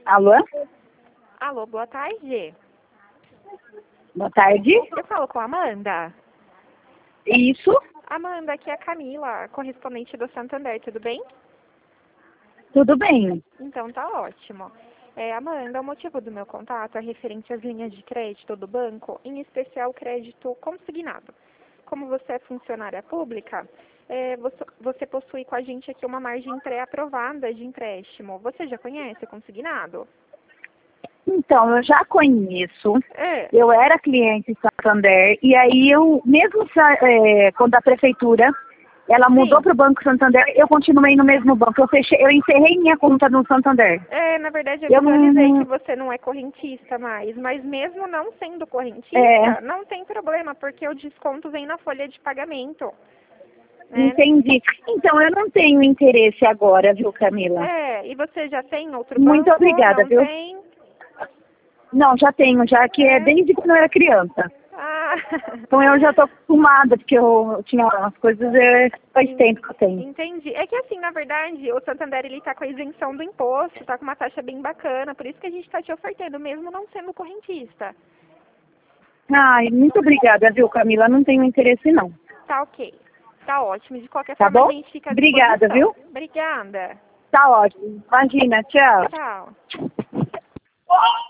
Alô? Alô, boa tarde. Boa tarde. Eu falo com a Amanda. Isso? Amanda, aqui é a Camila, correspondente do Santander, tudo bem? Tudo bem. Então tá ótimo. Amanda, o motivo do meu contato é referente às linhas de crédito do banco, em especial o crédito consignado. Como você é funcionária pública, você possui com a gente aqui uma margem pré-aprovada de empréstimo. Você já conhece o consignado? Então, eu já conheço. É. Eu era cliente em Santander e aí mesmo quando a prefeitura ela mudou para o Banco Santander, eu continuei no mesmo banco. Eu encerrei minha conta no Santander. Na verdade, eu visualizei que você não é correntista mais, mas mesmo não sendo correntista, não tem problema, porque o desconto vem na folha de pagamento. Né? Entendi. Então, eu não tenho interesse agora, viu, Camila? E você já tem outro Muito banco? obrigada, Não viu? tem? Não, já tenho, já que é desde quando eu era criança. Ah, Então eu já tô acostumada, porque eu tinha umas coisas, faz tempo que eu tenho. entendi. É que assim, na verdade, o Santander ele tá com a isenção do imposto, tá com uma taxa bem bacana, por isso que a gente tá te ofertando, mesmo não sendo correntista. Ai, muito obrigada, viu, Camila? Não tenho interesse, não. Tá ok. Tá ótimo. De qualquer Tá forma, bom? a gente fica à Obrigada, disposição. viu? Obrigada. Tá ótimo. Imagina, tchau. Tchau.